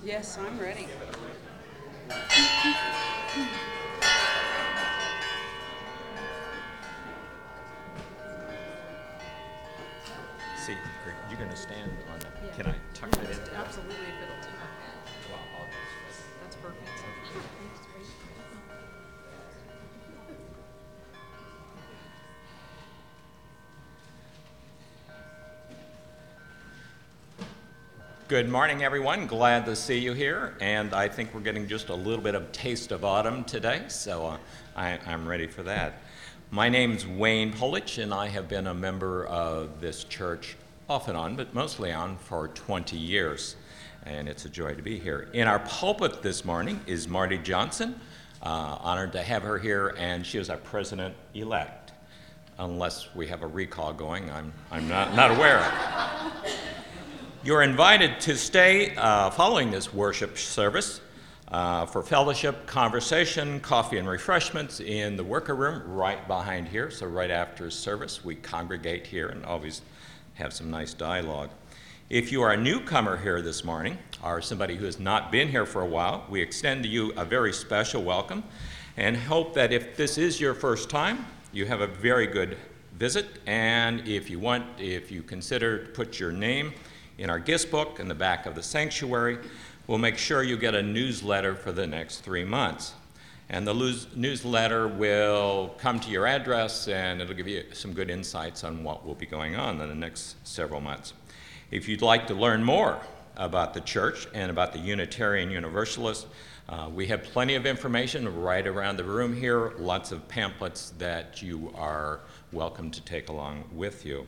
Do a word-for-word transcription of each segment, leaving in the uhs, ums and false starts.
Yes, I'm ready. See, are you going to stand on the, Yeah. can I tuck that in? Absolutely, if it'll talk. Well, I'll just- That's perfect. Good morning, everyone. Glad to see you here. And I think we're getting just a little bit of taste of autumn today, so uh, I, I'm ready for that. My name's Wayne Polich, and I have been a member of this church off and on, but mostly on for twenty years. And it's a joy to be here. In our pulpit this morning is Marty Johnson. Uh, honored to have her here, and she is our president-elect. Unless we have a recall going, I'm, I'm not, not aware of it. You're invited to stay uh, following this worship service uh, for fellowship, conversation, coffee and refreshments in the worker room right behind here. So right after service, we congregate here and always have some nice dialogue. If you are a newcomer here this morning, or somebody who has not been here for a while, we extend to you a very special welcome and hope that if this is your first time, you have a very good visit. And if you want, if you consider to put your name in our guest book in the back of the sanctuary, we'll make sure you get a newsletter for the next three months. And the lose- newsletter will come to your address, and it'll give you some good insights on what will be going on in the next several months. If you'd like to learn more about the church and about the Unitarian Universalists, uh, we have plenty of information right around the room here, lots of pamphlets that you are welcome to take along with you.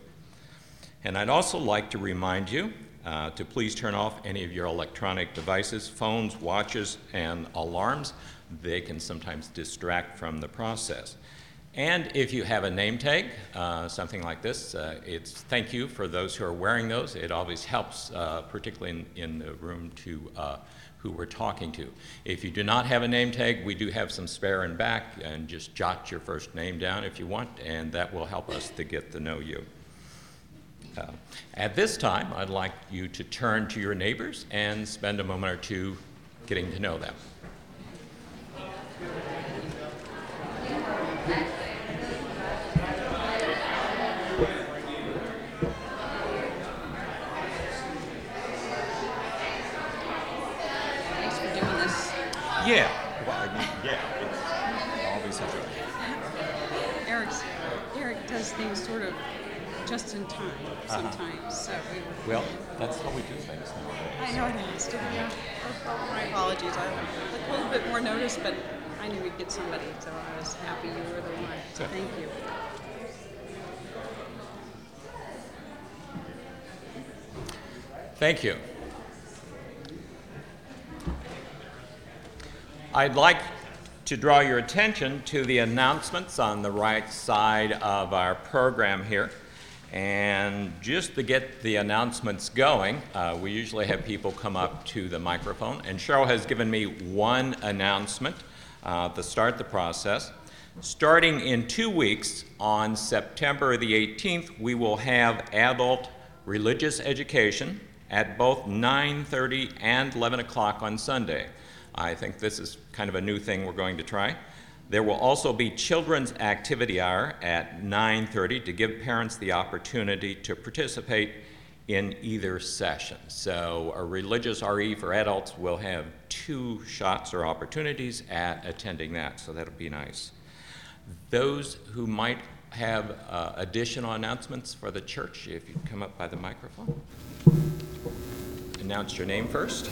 And I'd also like to remind you uh, to please turn off any of your electronic devices, phones, watches, and alarms. They can sometimes distract from the process. And if you have a name tag, uh, something like this, uh, it's thank you for those who are wearing those. It always helps, uh, particularly in, in the room, to uh, who we're talking to. If you do not have a name tag, we do have some spare in back, and just jot your first name down if you want, and that will help us to get to know you. Uh, at this time, I'd like you to turn to your neighbors and spend a moment or two getting to know them. Thanks for doing this. Yeah, well, I mean, yeah, it's always a joy. Eric's, Eric does things sort of just in time sometimes, Uh-huh. so we were... Well, that's how we do things nowadays. I know it is. Yeah. My apologies. I took a little bit more notice, but I knew we'd get somebody, so I was happy you were the one. So thank you. Thank you. I'd like to draw your attention to the announcements on the right side of our program here. And just to get the announcements going, uh, we usually have people come up to the microphone. And Cheryl has given me one announcement uh, to start the process. Starting in two weeks, on September the eighteenth, we will have adult religious education at both nine thirty and eleven o'clock on Sunday. I think this is kind of a new thing we're going to try. There will also be children's activity hour at nine thirty to give parents the opportunity to participate in either session. So a religious R E for adults will have two shots or opportunities at attending that, so that'll be nice. Those who might have uh, additional announcements for the church, if you'd come up by the microphone. Announce your name first.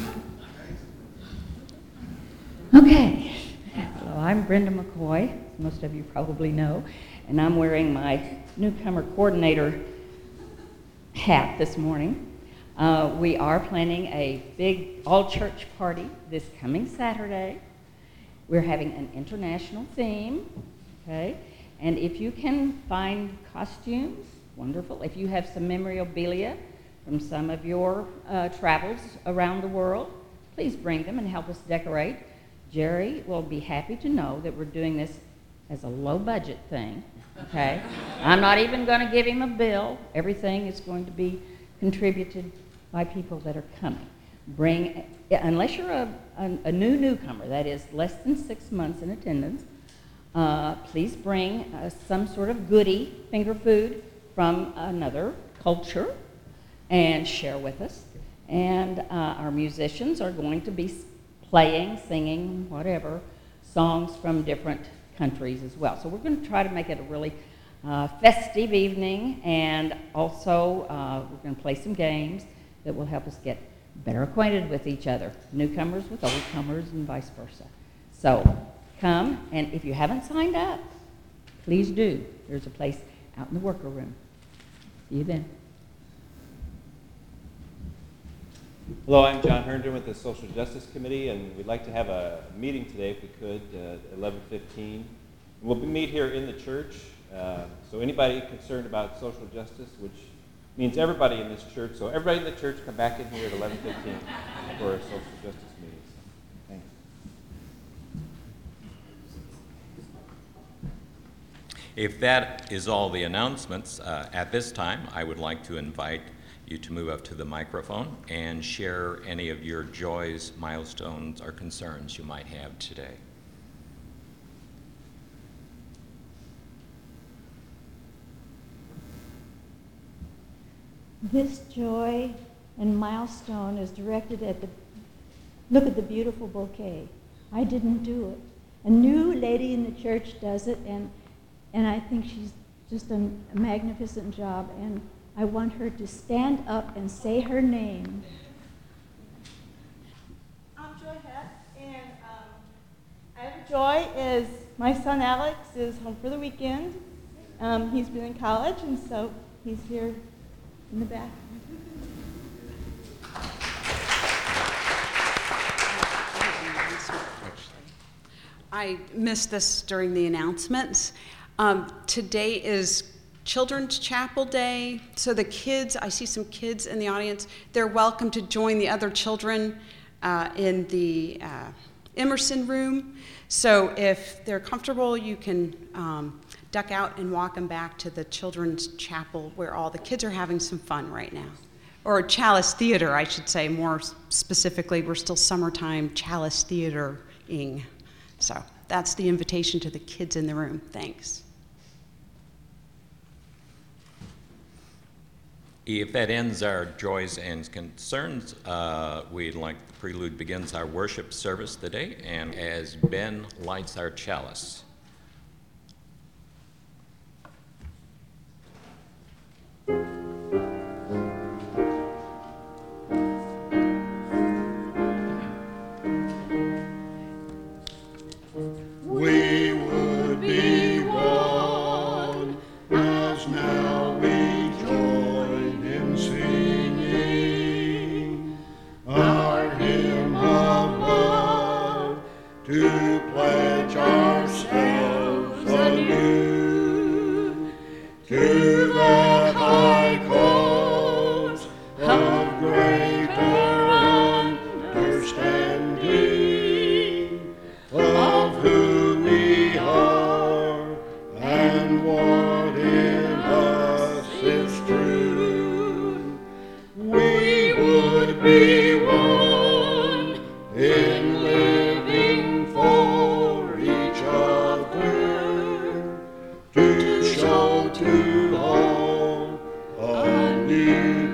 Okay. Hello, I'm Brenda McCoy, as most of you probably know, and I'm wearing my newcomer coordinator hat this morning. Uh, we are planning a big all-church party this coming Saturday. We're having an international theme, okay? And if you can find costumes, wonderful. If you have some memorabilia from some of your uh, travels around the world, please bring them and help us decorate. Jerry will be happy to know that we're doing this as a low-budget thing, okay? I'm not even going to give him a bill. Everything is going to be contributed by people that are coming. bring, unless you're a, a, a new newcomer, that is less than six months in attendance, uh, please bring uh, some sort of goodie, finger food from another culture and share with us. And uh, our musicians are going to be playing, singing, whatever, songs from different countries as well. So we're going to try to make it a really uh, festive evening, and also uh, we're going to play some games that will help us get better acquainted with each other, newcomers with oldcomers and vice versa. So come, and if you haven't signed up, please do. There's a place out in the worker room. See you then. Hello, I'm John Herndon with the Social Justice Committee, and we'd like to have a meeting today, if we could, uh, at eleven fifteen. We'll meet here in the church, uh, so anybody concerned about social justice, which means everybody in this church, so everybody in the church come back in here at eleven fifteen for a social justice meeting. So, thanks. If that is all the announcements, uh, at this time, I would like to invite you to move up to the microphone and share any of your joys, milestones, or concerns you might have today. This joy and milestone is directed at the, look at the beautiful bouquet. I didn't do it. A new lady in the church does it, and, and I think she's just done a magnificent job, and I want her to stand up and say her name. I'm Joy Hess, and um, I have a joy is my son Alex is home for the weekend. Um, he's been in college, and so he's here in the back. I missed this during the announcements. Um, today is Children's Chapel Day, so the kids, I see some kids in the audience, they're welcome to join the other children uh, in the uh, Emerson room. So if they're comfortable, you can um, duck out and walk them back to the Children's Chapel where all the kids are having some fun right now. Or Chalice Theater, I should say, more specifically, we're still summertime Chalice Theater-ing. So that's the invitation to the kids in the room. Thanks. If that ends our joys and concerns, uh, we'd like the prelude begins our worship service today, and as Ben lights our chalice. We would be one as now we join in singing our hymn of love to pledge ourselves anew to that high cause of greater understanding of who we are and what in us is true. We would be one in living for each other to show to all a new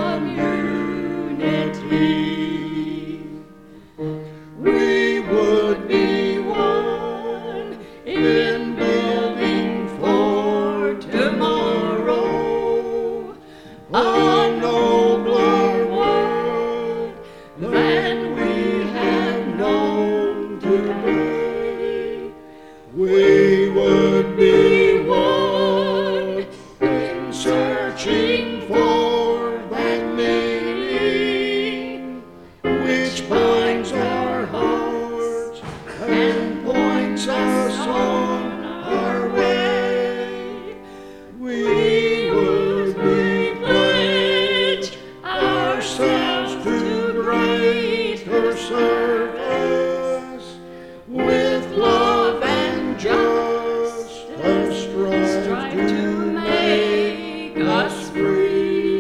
community. We would be one in building for tomorrow a nobler world than we have known today. We would be one in searching for that meaning which binds our hearts and points us on our way. We would be pledged ourselves to greater service with love and justice strive to make us free.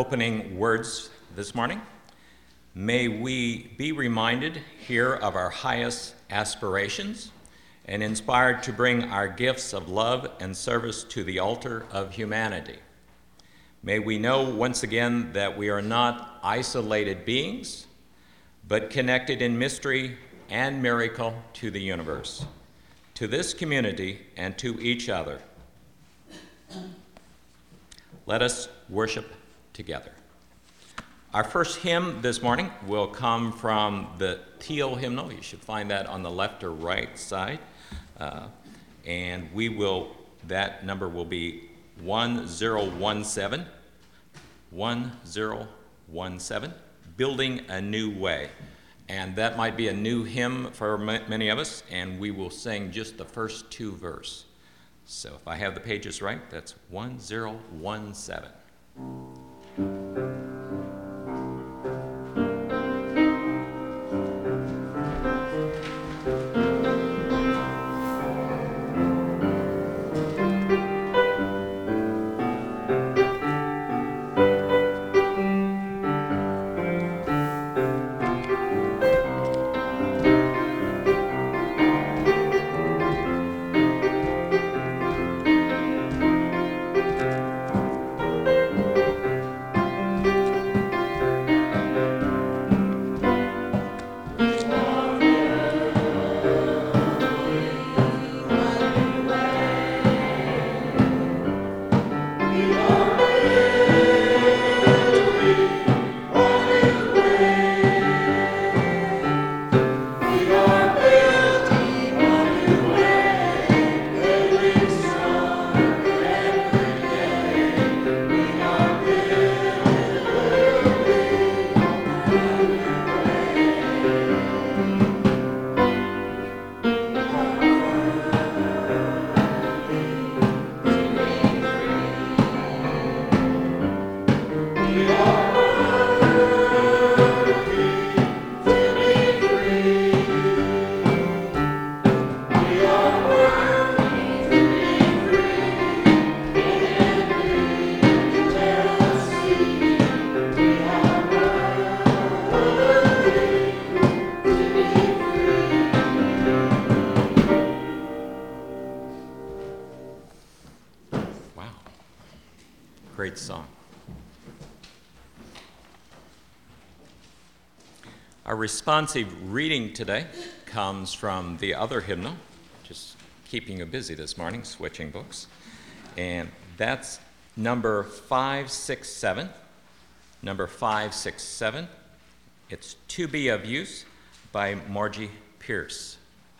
opening words this morning. May we be reminded here of our highest aspirations and inspired to bring our gifts of love and service to the altar of humanity. May we know once again that we are not isolated beings, but connected in mystery and miracle to the universe, to this community, and to each other. Let us worship together. Our first hymn this morning will come from the Teal hymnal. You should find that on the left or right side. Uh, and we will, that number will be one zero one seven, one zero one seven, Building a New Way. And that might be a new hymn for many of us, and we will sing just the first two verses. So if I have the pages right, that's one zero one seven. Great song. Our responsive reading today comes from the other hymnal, just keeping you busy this morning, switching books. And that's number five six seven. Number five six seven. It's To Be of Use by Margie Pierce.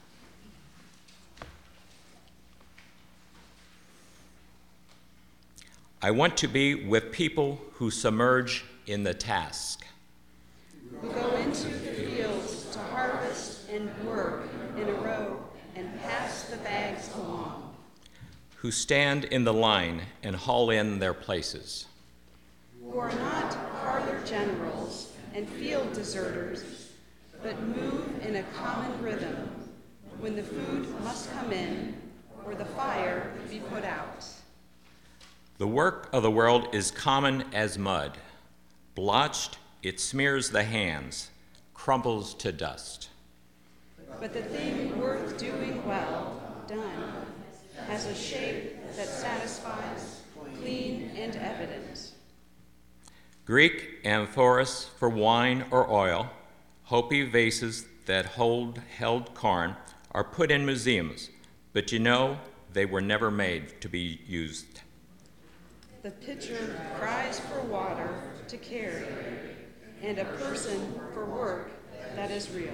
I want to be with people who submerge in the task, who go into the fields to harvest and work in a row and pass the bags along, who stand in the line and haul in their places, who are not parlor generals and field deserters, but move in a common rhythm when the food must come in or the fire be put out. The work of the world is common as mud. Blotched, it smears the hands, crumbles to dust. But the thing worth doing well done has a shape that satisfies, clean and evident. Greek amphoras for wine or oil, Hopi vases that hold held corn are put in museums, but you know they were never made to be used. The pitcher cries for water to carry, and a person for work that is real.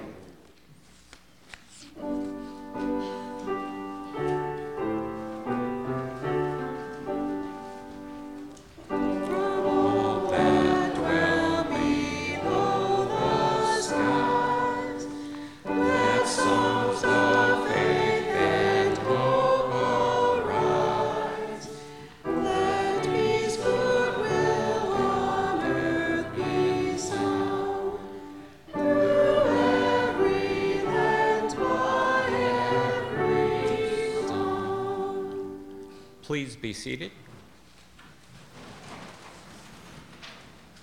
Please be seated.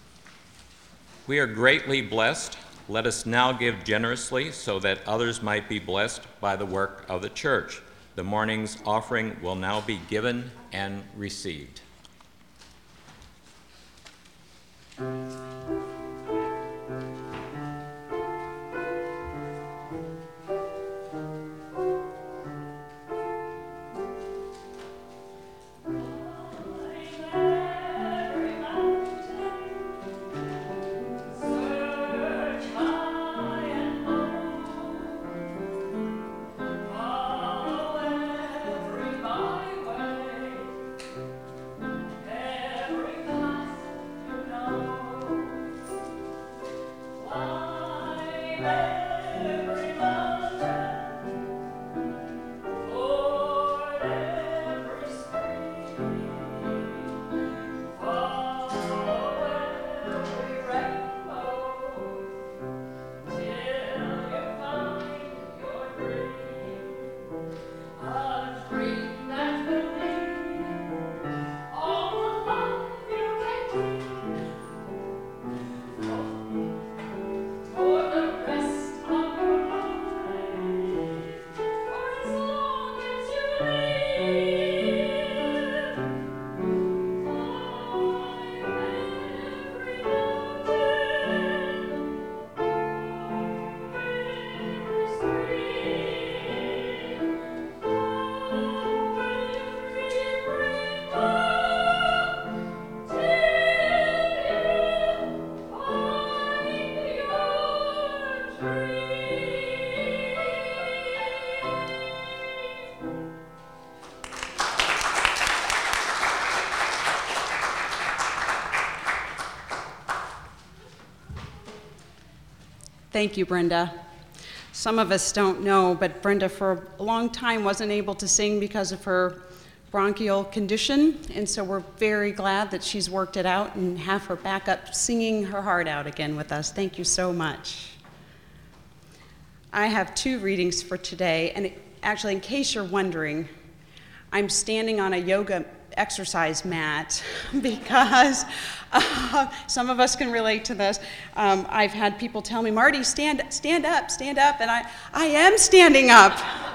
We are greatly blessed. Let us now give generously so that others might be blessed by the work of the church. The morning's offering will now be given and received. Thank you, Brenda. Some of us don't know, but Brenda for a long time wasn't able to sing because of her bronchial condition, and so we're very glad that she's worked it out and have her back up singing her heart out again with us. Thank you so much. I have two readings for today, and it, actually, in case you're wondering, I'm standing on a yoga exercise mat because uh, some of us can relate to this. Um, I've had people tell me, Marty, stand, stand up, stand up, and I, I am standing up.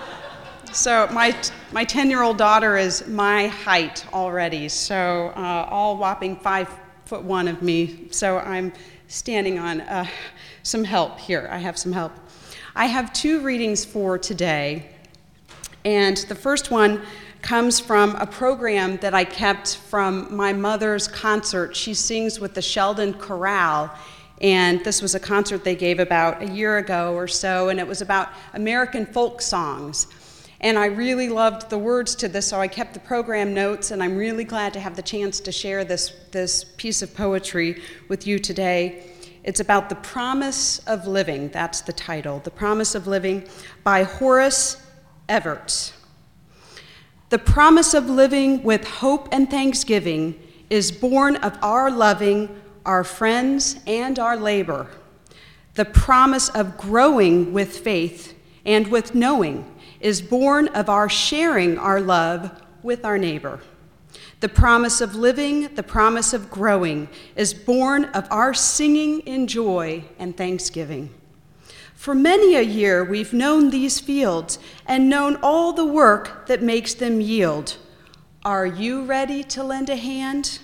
So my my ten-year-old daughter is my height already, so uh, all whopping five foot one of me. So I'm standing on uh, some help here. I have some help. I have two readings for today, and the first one comes from a program that I kept from my mother's concert. She sings with the Sheldon Chorale, and this was a concert they gave about a year ago or so, and it was about American folk songs. And I really loved the words to this, so I kept the program notes, and I'm really glad to have the chance to share this, this piece of poetry with you today. It's about The Promise of Living. That's the title, The Promise of Living, by Horace Everett. The promise of living with hope and thanksgiving is born of our loving our friends and our labor. The promise of growing with faith and with knowing is born of our sharing our love with our neighbor. The promise of living, the promise of growing, is born of our singing in joy and thanksgiving. For many a year we've known these fields and known all the work that makes them yield. Are you ready to lend a hand?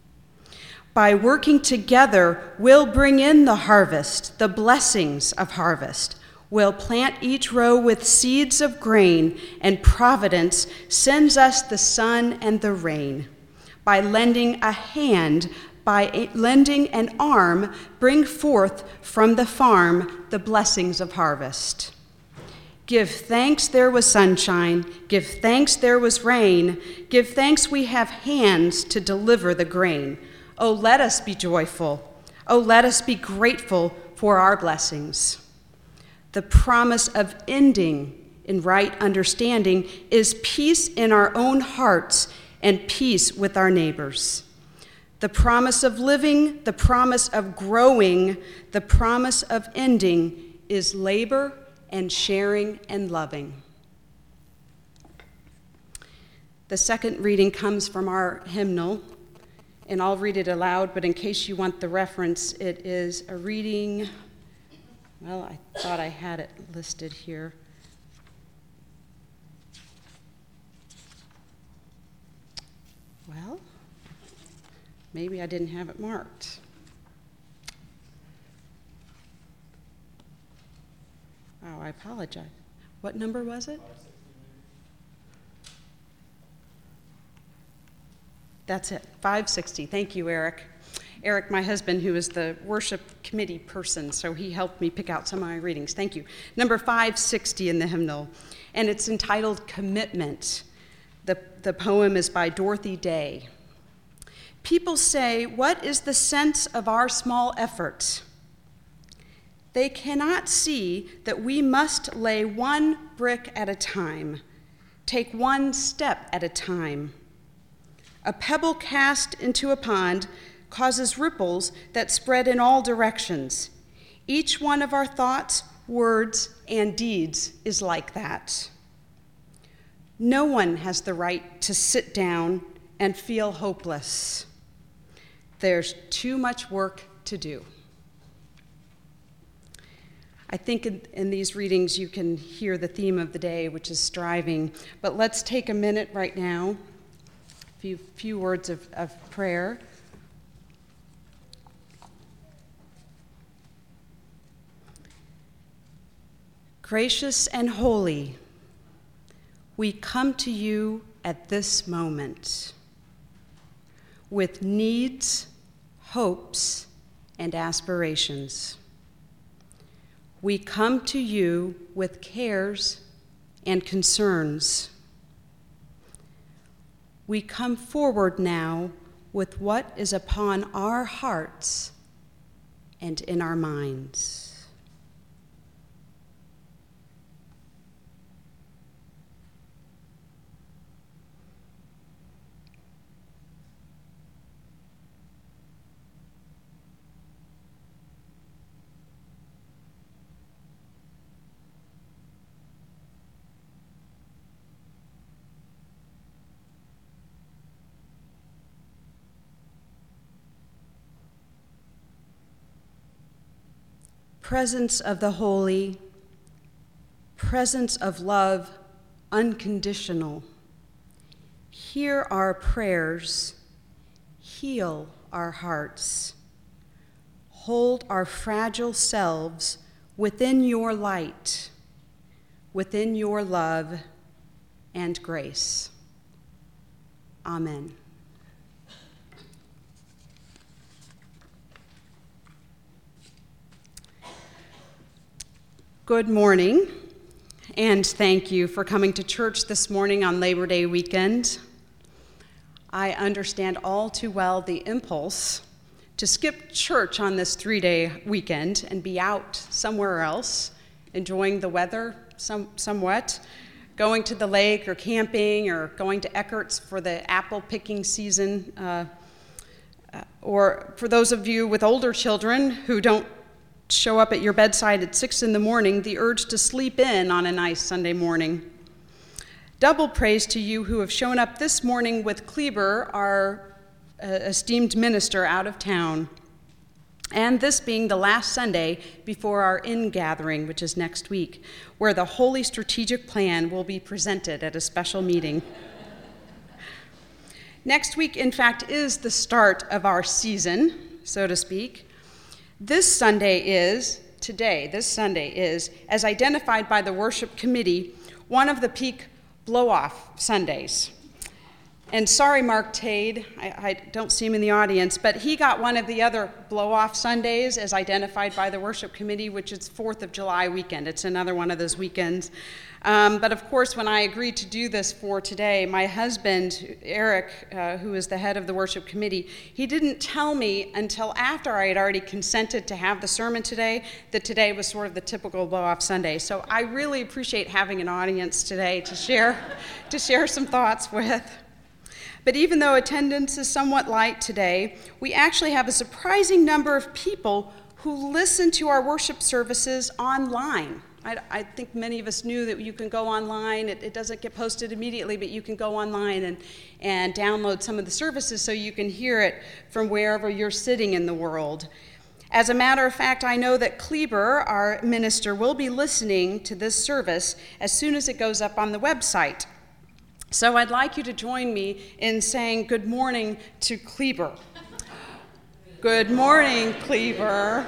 By working together, we'll bring in the harvest, the blessings of harvest. We'll plant each row with seeds of grain, and providence sends us the sun and the rain. By lending a hand, by lending an arm, bring forth from the farm the blessings of harvest. Give thanks there was sunshine, give thanks there was rain, give thanks we have hands to deliver the grain. Oh, let us be joyful. Oh, let us be grateful for our blessings. The promise of ending in right understanding is peace in our own hearts and peace with our neighbors. The promise of living, the promise of growing, the promise of ending is labor and sharing and loving. The second reading comes from our hymnal, and I'll read it aloud, but in case you want the reference, it is a reading, well, I thought I had it listed here. Well, maybe I didn't have it marked. Oh, I apologize. What number was it? That's it, five sixty. Thank you, Eric. Eric, my husband, who is the worship committee person, so he helped me pick out some of my readings. Thank you. Number five sixty in the hymnal, and it's entitled Commitment. The, the poem is by Dorothy Day. People say, what is the sense of our small efforts? They cannot see that we must lay one brick at a time, take one step at a time. A pebble cast into a pond causes ripples that spread in all directions. Each one of our thoughts, words, and deeds is like that. No one has the right to sit down and feel hopeless. There's too much work to do. I think in, in these readings you can hear the theme of the day, which is striving. But let's take a minute right now, a few, few words of, of prayer. Gracious and holy, we come to you at this moment with needs, hopes, and aspirations. We come to you with cares and concerns. We come forward now with what is upon our hearts and in our minds. Presence of the holy, presence of love, unconditional. Hear our prayers, heal our hearts. Hold our fragile selves within your light, within your love and grace. Amen. Good morning, and thank you for coming to church this morning on Labor Day weekend. I understand all too well the impulse to skip church on this three-day weekend and be out somewhere else, enjoying the weather some, somewhat, going to the lake or camping or going to Eckert's for the apple picking season. Uh, uh, or for those of you with older children who don't show up at your bedside at six in the morning, the urge to sleep in on a nice Sunday morning. Double praise to you who have shown up this morning with Kleber, our uh, esteemed minister, out of town. And this being the last Sunday before our in-gathering, which is next week, where the Holy Strategic Plan will be presented at a special meeting. Next week, in fact, is the start of our season, so to speak. This Sunday is, today, this Sunday is, as identified by the worship committee, one of the peak blow-off Sundays. And sorry, Mark Tade, I, I don't see him in the audience, but he got one of the other blow-off Sundays as identified by the worship committee, which is fourth of July weekend. It's another one of those weekends. Um, but of course, when I agreed to do this for today, my husband, Eric, uh, who is the head of the worship committee, he didn't tell me until after I had already consented to have the sermon today that today was sort of the typical blow-off Sunday. So I really appreciate having an audience today to share, to share some thoughts with. But even though attendance is somewhat light today, we actually have a surprising number of people who listen to our worship services online I, I think many of us knew that you can go online. It, it doesn't get posted immediately, but you can go online and, and download some of the services so you can hear it from wherever you're sitting in the world. As a matter of fact, I know that Kleber, our minister, will be listening to this service as soon as it goes up on the website. So I'd like you to join me in saying good morning to Kleber. Good morning, Kleber.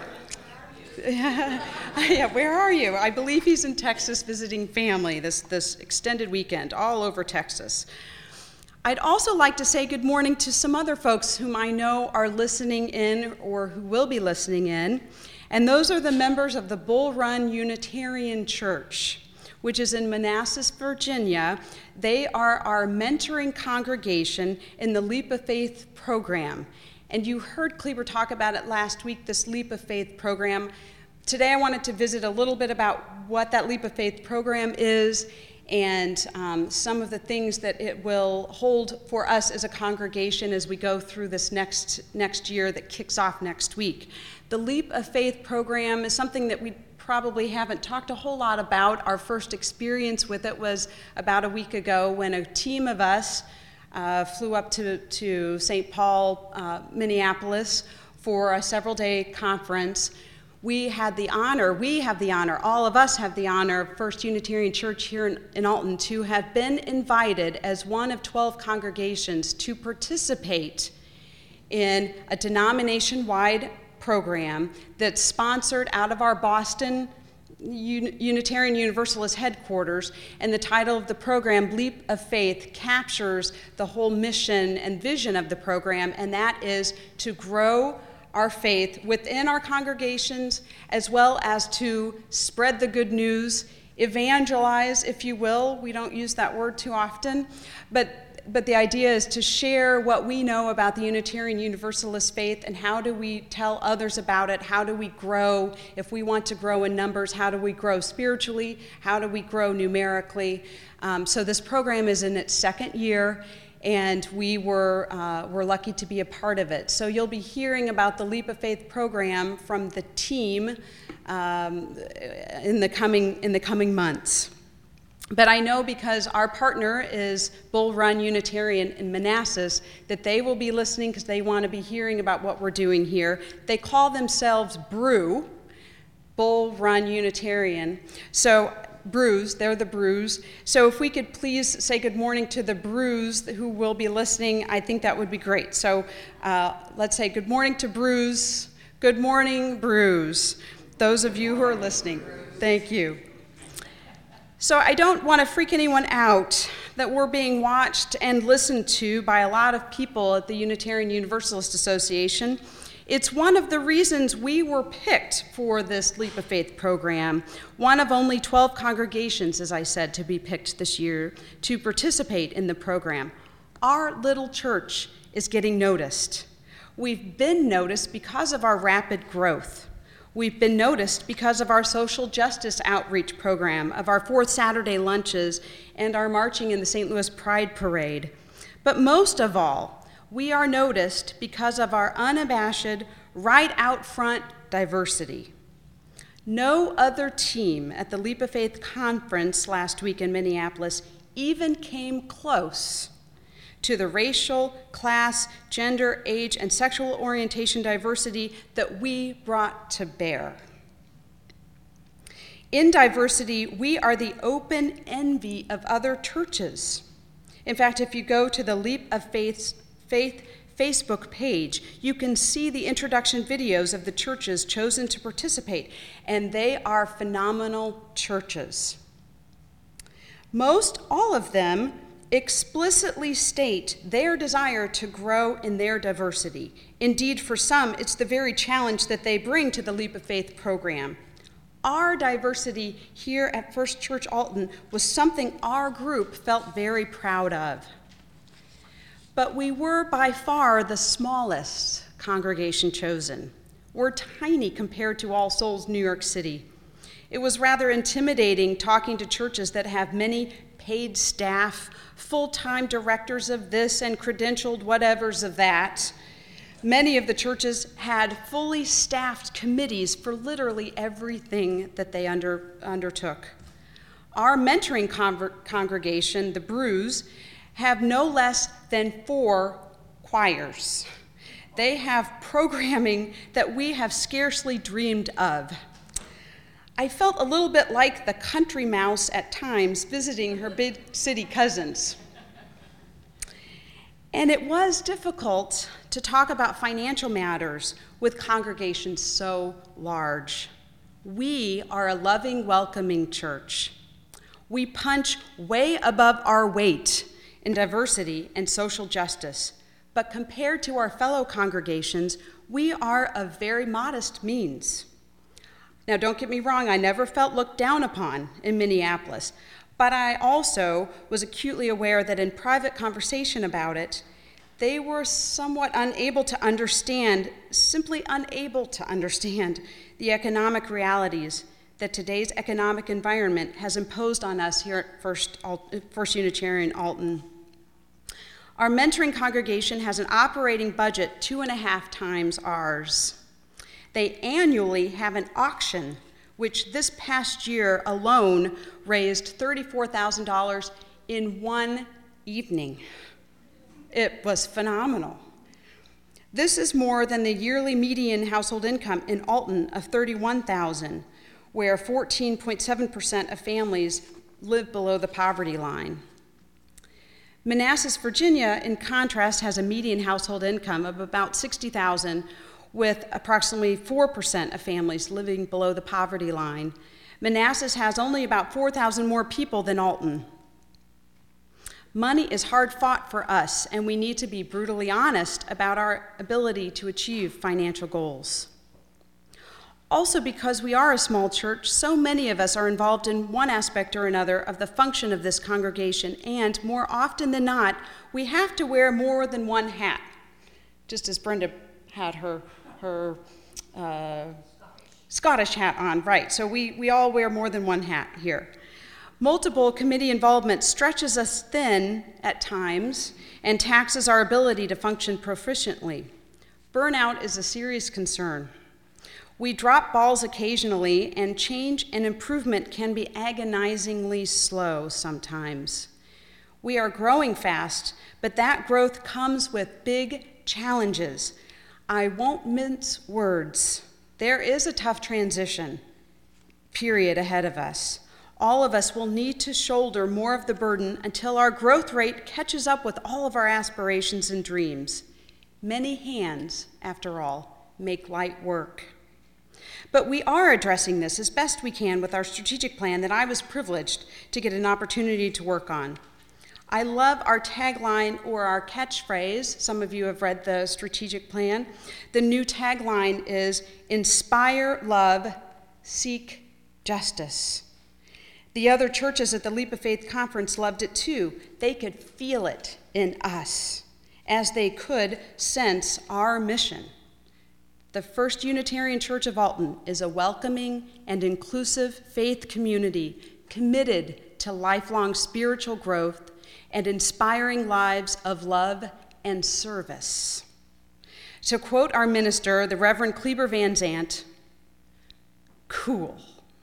Yeah, where are you? I believe he's in Texas visiting family this, this extended weekend, all over Texas. I'd also like to say good morning to some other folks whom I know are listening in or who will be listening in, and those are the members of the Bull Run Unitarian Church, which is in Manassas, Virginia. They are our mentoring congregation in the Leap of Faith program. And you heard Kleber talk about it last week, this Leap of Faith program. Today I wanted to visit a little bit about what that Leap of Faith program is and um, some of the things that it will hold for us as a congregation as we go through this next, next year that kicks off next week. The Leap of Faith program is something that we probably haven't talked a whole lot about. Our first experience with it was about a week ago when a team of us uh, flew up to, to Saint Paul, uh, Minneapolis for a several-day conference. We had the honor, we have the honor, all of us have the honor of First Unitarian Church here in, in Alton to have been invited as one of twelve congregations to participate in a denomination-wide program that's sponsored out of our Boston Unitarian Universalist headquarters, and the title of the program, Leap of Faith, captures the whole mission and vision of the program, and that is to grow our faith within our congregations, as well as to spread the good news, evangelize, if you will. We don't use that word too often, but But the idea is to share what we know about the Unitarian Universalist faith and how do we tell others about it, how do we grow, if we want to grow in numbers, how do we grow spiritually, how do we grow numerically. Um, so this program is in its second year, and we were, uh, were lucky to be a part of it. So you'll be hearing about the Leap of Faith program from the team um, in the coming, in the coming months. But I know because our partner is Bull Run Unitarian in Manassas that they will be listening because they want to be hearing about what we're doing here. They call themselves Brew, Bull Run Unitarian. So Brews, they're the Brews. So if we could please say good morning to the Brews who will be listening, I think that would be great. So uh, let's say good morning to Brews. Good morning, Brews. Those of you who are listening, thank you. So I don't want to freak anyone out that we're being watched and listened to by a lot of people at the Unitarian Universalist Association. It's one of the reasons we were picked for this Leap of Faith program, one of only twelve congregations, as I said, to be picked this year to participate in the program. Our little church is getting noticed. We've been noticed because of our rapid growth. We've been noticed because of our social justice outreach program, of our fourth Saturday lunches, and our marching in the Saint Louis Pride Parade. But most of all, we are noticed because of our unabashed, right out front diversity. No other team at the Leap of Faith conference last week in Minneapolis even came close to the racial, class, gender, age, and sexual orientation diversity that we brought to bear. In diversity, we are the open envy of other churches. In fact, if you go to the Leap of Faith, Faith Facebook page, you can see the introduction videos of the churches chosen to participate, and they are phenomenal churches. Most all of them explicitly state their desire to grow in their diversity. Indeed, for some, it's the very challenge that they bring to the Leap of Faith program. Our diversity here at First Church Alton was something our group felt very proud of. But we were by far the smallest congregation chosen. We're tiny compared to All Souls New York City. It was rather intimidating talking to churches that have many paid staff, full-time directors of this and credentialed whatevers of that. Many of the churches had fully staffed committees for literally everything that they under, undertook. Our mentoring conver- congregation, the Brews, have no less than four choirs. They have programming that we have scarcely dreamed of. I felt a little bit like the country mouse at times visiting her big city cousins. And it was difficult to talk about financial matters with congregations so large. We are a loving, welcoming church. We punch way above our weight in diversity and social justice, but compared to our fellow congregations, we are of very modest means. Now, don't get me wrong, I never felt looked down upon in Minneapolis, but I also was acutely aware that in private conversation about it, they were somewhat unable to understand, simply unable to understand, the economic realities that today's economic environment has imposed on us here at First, First Unitarian Alton. Our mentoring congregation has an operating budget two and a half times ours. They annually have an auction, which this past year alone raised thirty-four thousand dollars in one evening. It was phenomenal. This is more than the yearly median household income in Alton of thirty-one thousand dollars, where fourteen point seven percent of families live below the poverty line. Manassas, Virginia, in contrast, has a median household income of about sixty thousand dollars, with approximately four percent of families living below the poverty line. Manassas has only about four thousand more people than Alton. Money is hard fought for us, and we need to be brutally honest about our ability to achieve financial goals. Also, because we are a small church, so many of us are involved in one aspect or another of the function of this congregation, and more often than not, we have to wear more than one hat, just as Brenda had her, her uh, Scottish hat on, right? So we, we all wear more than one hat here. Multiple committee involvement stretches us thin at times and taxes our ability to function proficiently. Burnout is a serious concern. We drop balls occasionally, and change and improvement can be agonizingly slow sometimes. We are growing fast, but that growth comes with big challenges. I won't mince words. There is a tough transition period ahead of us. All of us will need to shoulder more of the burden until our growth rate catches up with all of our aspirations and dreams. Many hands, after all, make light work. But we are addressing this as best we can with our strategic plan that I was privileged to get an opportunity to work on. I love our tagline or our catchphrase. Some of you have read the strategic plan. The new tagline is inspire love, seek justice. The other churches at the Leap of Faith conference loved it too. They could feel it in us as they could sense our mission. The First Unitarian Church of Alton is a welcoming and inclusive faith community committed to lifelong spiritual growth and inspiring lives of love and service. To quote our minister, the Reverend Kleber Van Zandt, cool.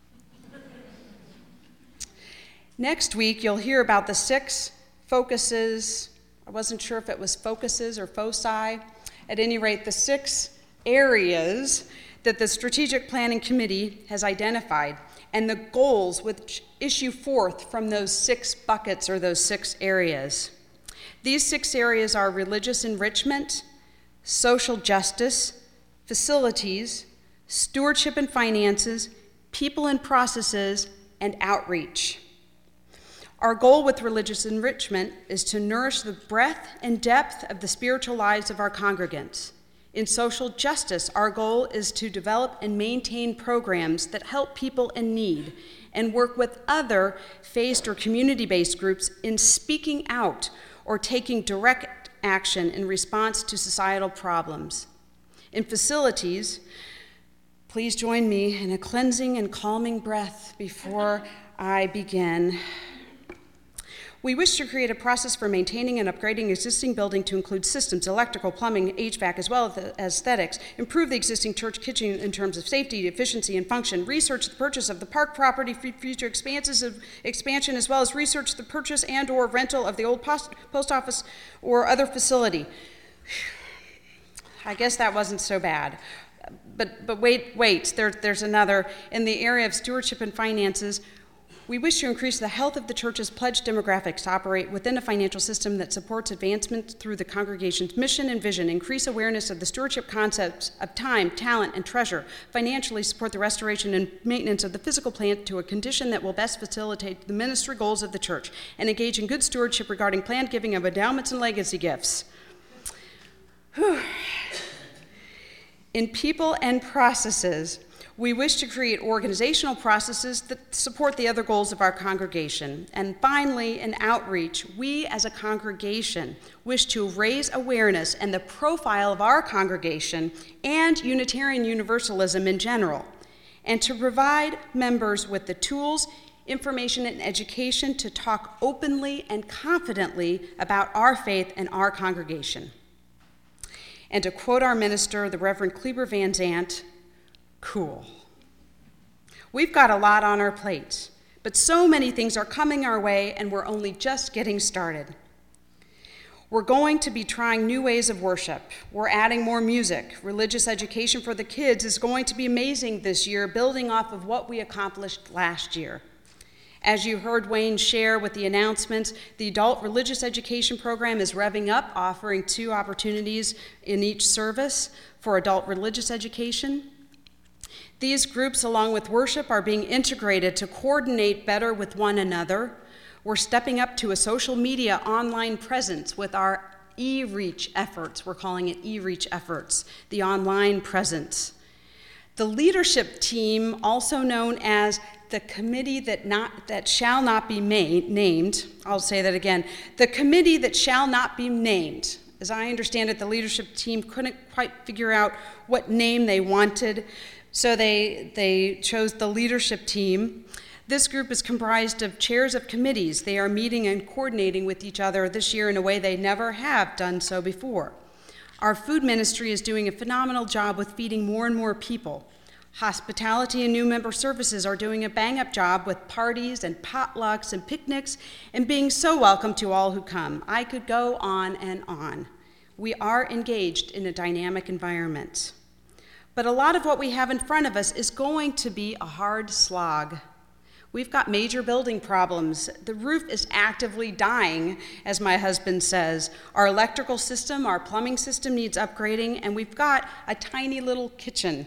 Next week, you'll hear about the six focuses. I wasn't sure if it was focuses or foci. At any rate, the six areas that the Strategic Planning Committee has identified and the goals which issue forth from those six buckets or those six areas. These six areas are religious enrichment, social justice, facilities, stewardship and finances, people and processes, and outreach. Our goal with religious enrichment is to nourish the breadth and depth of the spiritual lives of our congregants. In social justice, our goal is to develop and maintain programs that help people in need and work with other faith or community-based groups in speaking out or taking direct action in response to societal problems. In facilities, please join me in a cleansing and calming breath before I begin. We wish to create a process for maintaining and upgrading existing building to include systems, electrical, plumbing, H V A C, as well as aesthetics, improve the existing church kitchen in terms of safety, efficiency, and function, research the purchase of the park property for future expanses of expansion, as well as research the purchase and or rental of the old post, post office or other facility. I guess that wasn't so bad. But, but wait, wait, there, there's another. In the area of stewardship and finances, we wish to increase the health of the church's pledged demographics to operate within a financial system that supports advancement through the congregation's mission and vision, increase awareness of the stewardship concepts of time, talent, and treasure, financially support the restoration and maintenance of the physical plant to a condition that will best facilitate the ministry goals of the church, and engage in good stewardship regarding planned giving of endowments and legacy gifts. Whew. In people and processes, we wish to create organizational processes that support the other goals of our congregation. And finally, in outreach, we as a congregation wish to raise awareness and the profile of our congregation and Unitarian Universalism in general, and to provide members with the tools, information, and education to talk openly and confidently about our faith and our congregation. And to quote our minister, the Reverend Kleber Van Zandt, cool. We've got a lot on our plate, but so many things are coming our way, and we're only just getting started. We're going to be trying new ways of worship. We're adding more music. Religious education for the kids is going to be amazing this year, building off of what we accomplished last year. As you heard Wayne share with the announcements, the adult religious education program is revving up, offering two opportunities in each service for adult religious education. These groups, along with worship, are being integrated to coordinate better with one another. We're stepping up to a social media online presence with our e-reach efforts. We're calling it e-reach efforts, the online presence. The leadership team, also known as the committee that, not, that shall not be made, named, I'll say that again, the committee that shall not be named. As I understand it, the leadership team couldn't quite figure out what name they wanted, so they, they chose the leadership team. This group is comprised of chairs of committees. They are meeting and coordinating with each other this year in a way they never have done so before. Our food ministry is doing a phenomenal job with feeding more and more people. Hospitality and new member services are doing a bang-up job with parties and potlucks and picnics and being so welcome to all who come. I could go on and on. We are engaged in a dynamic environment. But a lot of what we have in front of us is going to be a hard slog. We've got major building problems. The roof is actively dying, as my husband says. Our electrical system, our plumbing system needs upgrading, and we've got a tiny little kitchen.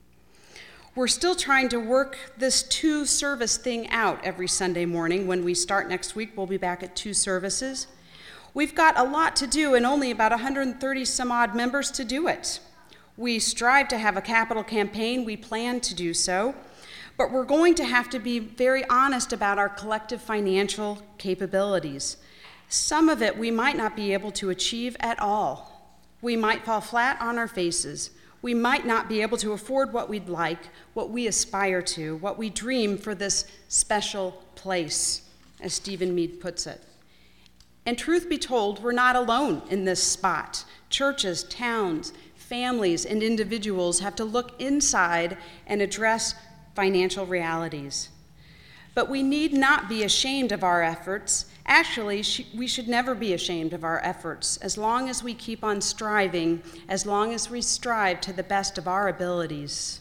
We're still trying to work this two-service thing out every Sunday morning. When we start next week, we'll be back at two services. We've got a lot to do and only about one hundred thirty some odd members to do it. We strive to have a capital campaign. We plan to do so. But we're going to have to be very honest about our collective financial capabilities. Some of it we might not be able to achieve at all. We might fall flat on our faces. We might not be able to afford what we'd like, what we aspire to, what we dream for this special place, as Stephen Mead puts it. And truth be told, we're not alone in this spot. Churches, towns, families, and individuals have to look inside and address financial realities. But we need not be ashamed of our efforts. Actually, sh- we should never be ashamed of our efforts, as long as we keep on striving, as long as we strive to the best of our abilities.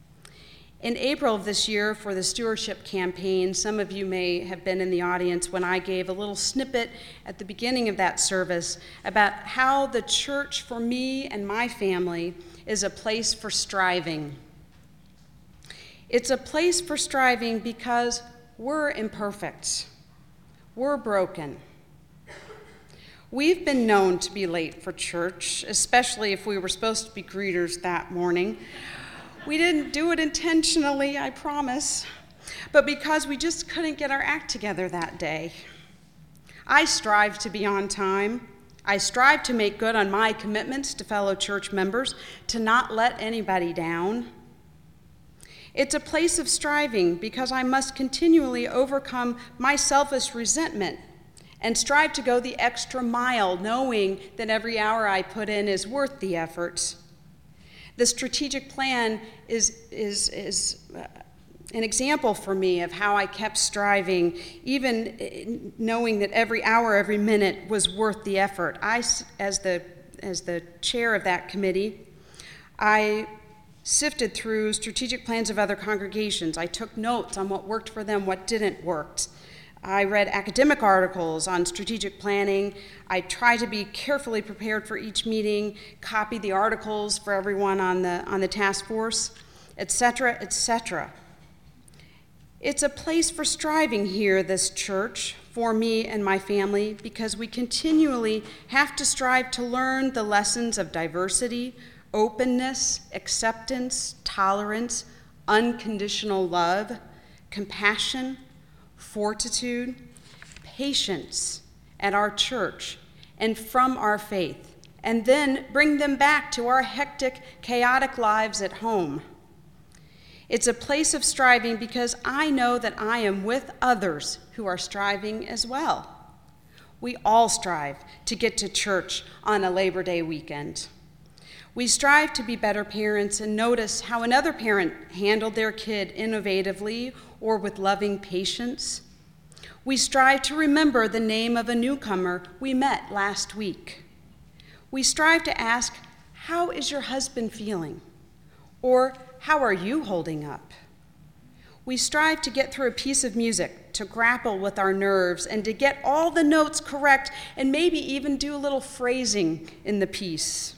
In April of this year, for the stewardship campaign, some of you may have been in the audience when I gave a little snippet at the beginning of that service about how the church for me and my family is a place for striving. It's a place for striving because we're imperfect. We're broken. We've been known to be late for church, especially if we were supposed to be greeters that morning. We didn't do it intentionally, I promise, but because we just couldn't get our act together that day. I strive to be on time. I strive to make good on my commitments to fellow church members, to not let anybody down. It's a place of striving because I must continually overcome my selfish resentment and strive to go the extra mile, knowing that every hour I put in is worth the effort. The strategic plan is, is, is uh, an example for me of how I kept striving, even knowing that every hour, every minute was worth the effort. I, as the, as the chair of that committee, I sifted through strategic plans of other congregations. I took notes on what worked for them, what didn't work. I read academic articles on strategic planning. I tried to be carefully prepared for each meeting, copy the articles for everyone on the, on the task force, et cetera, et cetera. It's a place for striving here, this church, for me and my family, because we continually have to strive to learn the lessons of diversity, openness, acceptance, tolerance, unconditional love, compassion, fortitude, patience at our church and from our faith, and then bring them back to our hectic, chaotic lives at home. It's a place of striving because I know that I am with others who are striving as well. We all strive to get to church on a Labor Day weekend. We strive to be better parents and notice how another parent handled their kid innovatively or with loving patience. We strive to remember the name of a newcomer we met last week. We strive to ask, "How is your husband feeling?" Or, "How are you holding up?" We strive to get through a piece of music, to grapple with our nerves, and to get all the notes correct, and maybe even do a little phrasing in the piece.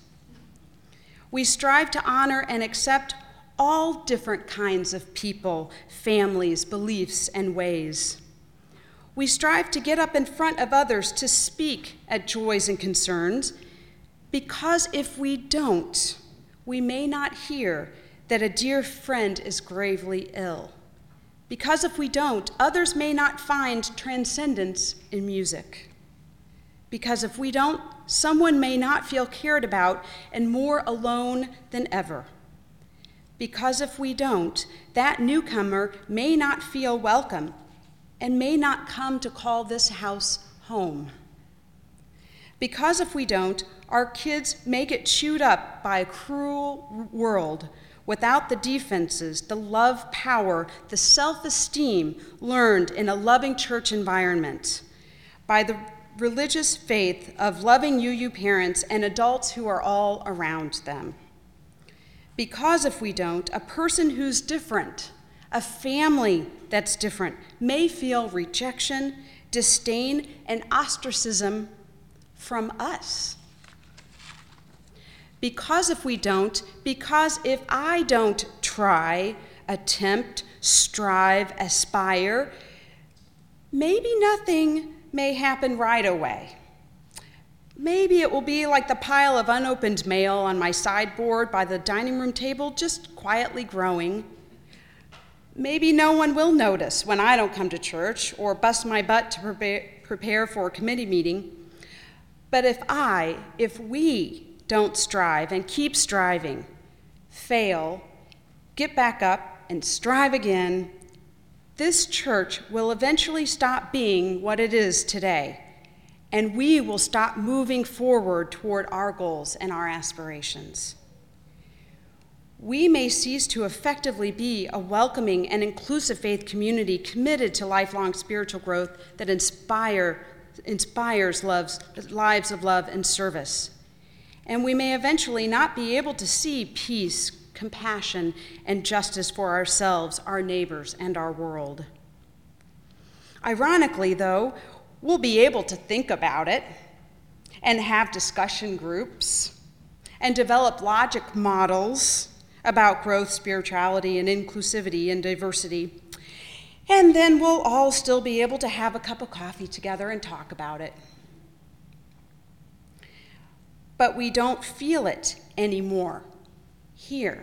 We strive to honor and accept all different kinds of people, families, beliefs, and ways. We strive to get up in front of others to speak at joys and concerns, because if we don't, we may not hear that a dear friend is gravely ill. Because if we don't, others may not find transcendence in music. Because if we don't, someone may not feel cared about and more alone than ever. Because if we don't, that newcomer may not feel welcome and may not come to call this house home. Because if we don't, our kids may get chewed up by a cruel world without the defenses, the love, power, the self-esteem learned in a loving church environment, by the religious faith of loving U U parents and adults who are all around them. Because if we don't, a person who's different, a family that's different, may feel rejection, disdain, and ostracism from us. Because if we don't, because if I don't try, attempt, strive, aspire, maybe nothing may happen right away. Maybe it will be like the pile of unopened mail on my sideboard by the dining room table, just quietly growing. Maybe no one will notice when I don't come to church or bust my butt to prepare, prepare for a committee meeting. But if I, if we don't strive and keep striving, fail, get back up and strive again, this church will eventually stop being what it is today, and we will stop moving forward toward our goals and our aspirations. We may cease to effectively be a welcoming and inclusive faith community committed to lifelong spiritual growth that inspire, inspires loves, lives of love and service. And we may eventually not be able to see peace, compassion, and justice for ourselves, our neighbors, and our world. Ironically, though, we'll be able to think about it and have discussion groups and develop logic models about growth, spirituality, and inclusivity and diversity. And then we'll all still be able to have a cup of coffee together and talk about it. But we don't feel it anymore here.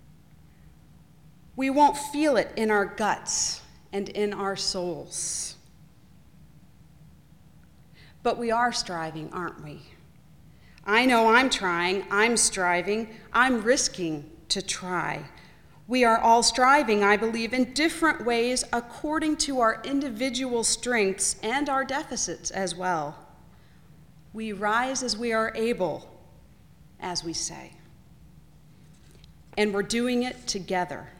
We won't feel it in our guts and in our souls. But we are striving, aren't we? I know I'm trying, I'm striving, I'm risking to try. We are all striving, I believe, in different ways according to our individual strengths and our deficits as well. We rise as we are able, as we say. And we're doing it together.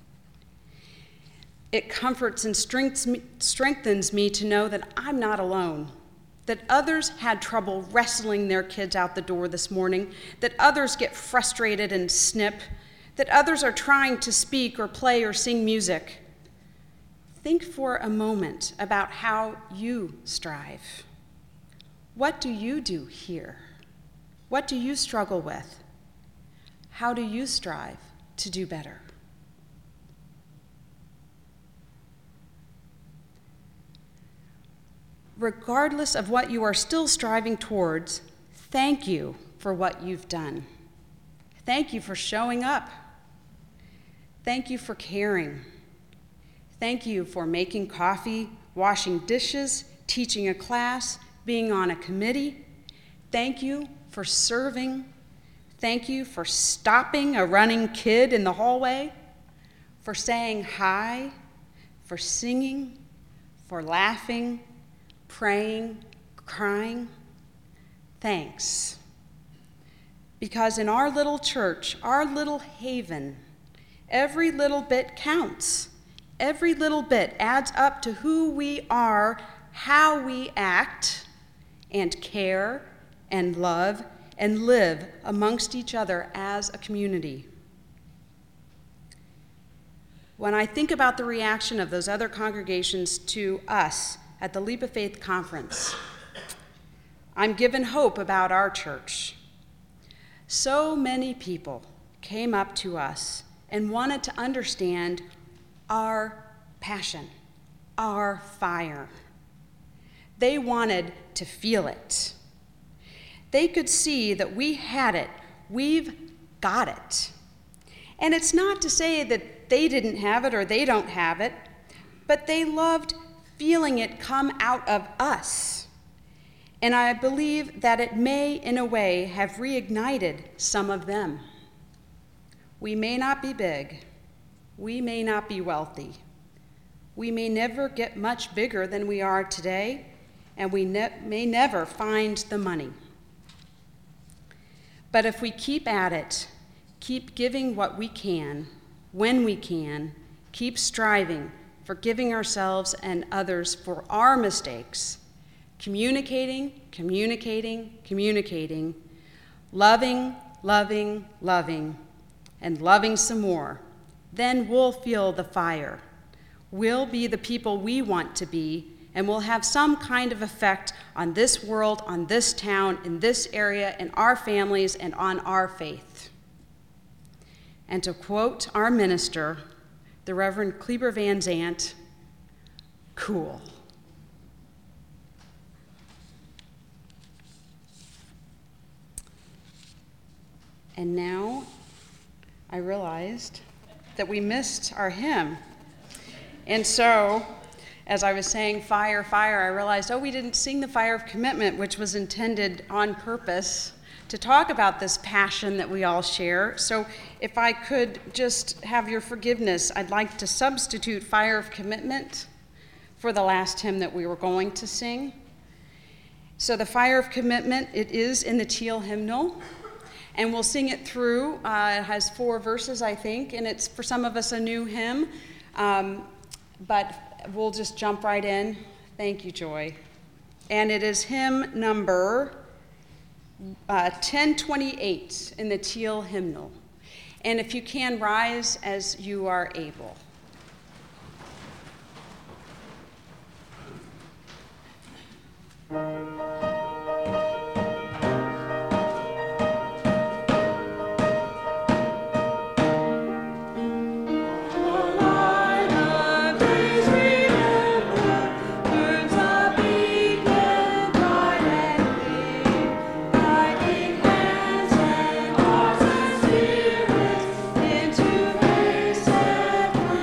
It comforts and strengthens me to know that I'm not alone, that others had trouble wrestling their kids out the door this morning, that others get frustrated and snip, that others are trying to speak or play or sing music. Think for a moment about how you strive. What do you do here? What do you struggle with? How do you strive to do better? Regardless of what you are still striving towards, thank you for what you've done. Thank you for showing up. Thank you for caring. Thank you for making coffee, washing dishes, teaching a class, being on a committee. Thank you for serving. Thank you for stopping a running kid in the hallway, for saying hi, for singing, for laughing, praying, crying. Thanks. Because in our little church, our little haven, every little bit counts. Every little bit adds up to who we are, how we act, and care, and love, and live amongst each other as a community. When I think about the reaction of those other congregations to us at the Leap of Faith Conference, I'm given hope about our church. So many people came up to us and wanted to understand our passion, our fire. They wanted to feel it. They could see that we had it. We've got it. And it's not to say that they didn't have it or they don't have it, but they loved feeling it come out of us. And I believe that it may, in a way, have reignited some of them. We may not be big. We may not be wealthy. We may never get much bigger than we are today, and we ne- may never find the money. But if we keep at it, keep giving what we can, when we can, keep striving, forgiving ourselves and others for our mistakes, communicating, communicating, communicating, loving, loving, loving, and loving some more, then we'll feel the fire. We'll be the people we want to be, and we'll have some kind of effect on this world, on this town, in this area, in our families, and on our faith. And to quote our minister, the Reverend Kleber Van Zandt, cool. And now I realized that we missed our hymn. And so, as I was saying, fire, fire, I realized, oh, we didn't sing the Fire of Commitment, which was intended on purpose to talk about this passion that we all share. So if I could just have your forgiveness, I'd like to substitute Fire of Commitment for the last hymn that we were going to sing. So the Fire of Commitment, it is in the Teal hymnal, and we'll sing it through. Uh, it has four verses, I think, and it's, for some of us, a new hymn. Um, but we'll just jump right in. Thank you, Joy. And it is hymn number uh, ten twenty-eight in the Teal hymnal. And if you can, rise as you are able. Into grace and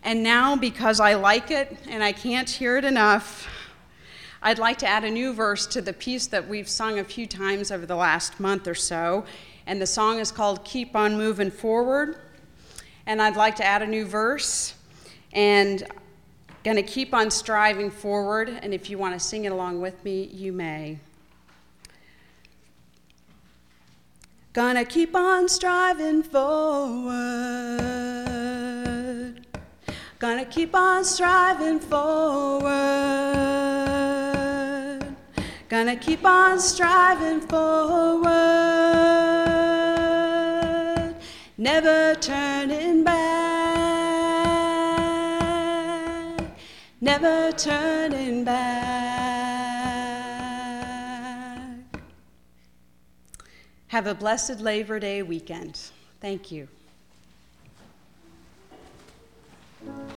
And now, because I like it and I can't hear it enough, I'd like to add a new verse to the piece that we've sung a few times over the last month or so. And the song is called Keep On Moving Forward. And I'd like to add a new verse. And going to keep on striving forward. And if you want to sing it along with me, you may. Gonna keep on striving forward. Gonna keep on striving forward. Gonna keep on striving forward. Never turning back. Never turning back. Have a blessed Labor Day weekend. Thank you.